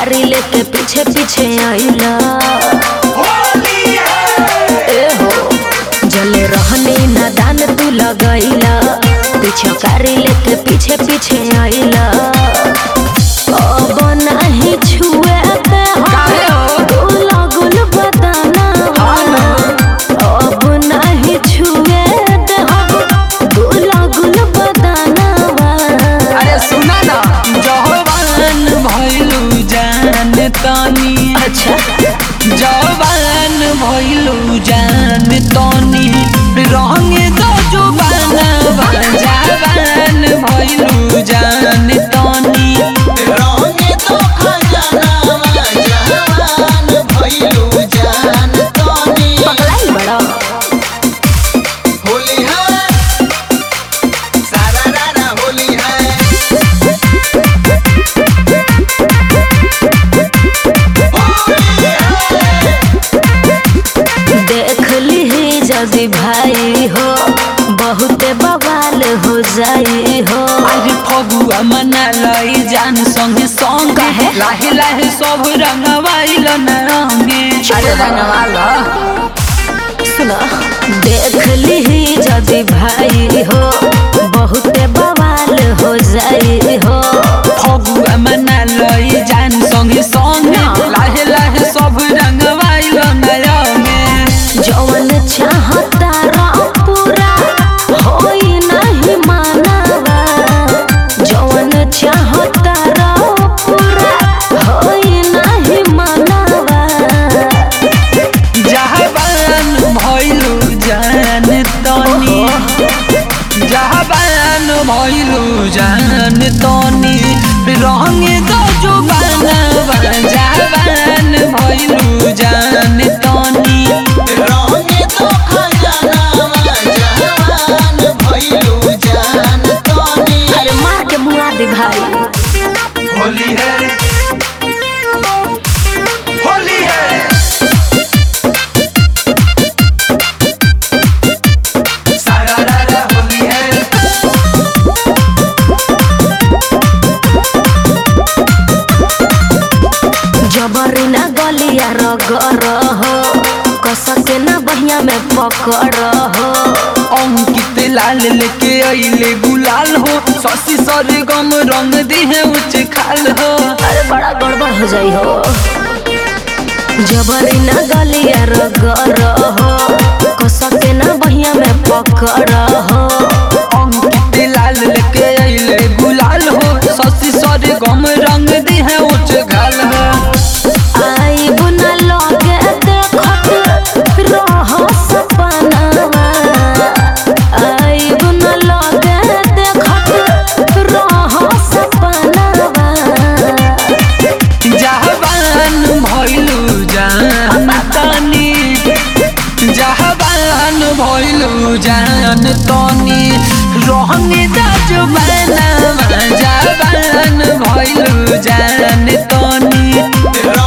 गाड़ी लेके पीछे पीछे आइला ए हो जले रहनी नादान तू लगैला पीछे गाड़ी लेके पीछे पीछे आइला अब नहीं छुए दे गुला गुल बदाना अब नहीं छुए दे गुला गुल बदाना। अरे सुना ना जवान भइलू जान तनी अच्छा जवान भइलू जान तनी रंग दो जुबाना जवान भइलू जान तनी रंग तो खजाना जवान भइलू जान तनी। पगलाई बड़ा होली है सारा रारा होली है देख ली जदी भाई हो बहुते बवाल हो जाई हो। अरे फगुआ मना लई जान संगे संग काहे? लाहे लाहे सब रंगवाइल न रंगे अरे रंगवाला सुना देख ली जदी भाई हो बहुते बवाल हो जाई हो। फगुआ मना लई जान संगे संग लाहे लाहे सब रंगवाइल न रंगे जवन चाहता रा पूरा होई नहीं मानवा जवन चाहता रा पूरा होई नहीं मानवा। जहाबान भइलू जान तनी जहाबान भइलू जान तनी रंग दो जुबाना जहाबान भइलू जान तनी रंग तो खजाना जवान भइलू जान तनी। अरे मार के मुआ दे भाई। होली है होली है सारा रारा होली है जबरी ना गलिया रगर हो कस के ना बहिया में पकड़ हो। अंकित लाल लेके अइले गुलाल हो शशि सरगम रंग दिहे उच्च खाल हो अरे बड़ा गड़बड़ हो जाई हो जबरी ना गलिया रगर हो कस के ना बहिया में पकड़ हो। अंकित लाल लेके अइले गुलाल हो शशि सरगम रंग दिहे उच्च खाल हो आई बुना लगे देखत रह सपनावा आई बुना लगे देखत रह सपनावा। जहाबान भइलू जान तनी जहाबान भइलू जान तनी रंग दा जुबाना जहाबान भइलू जान तनी रंग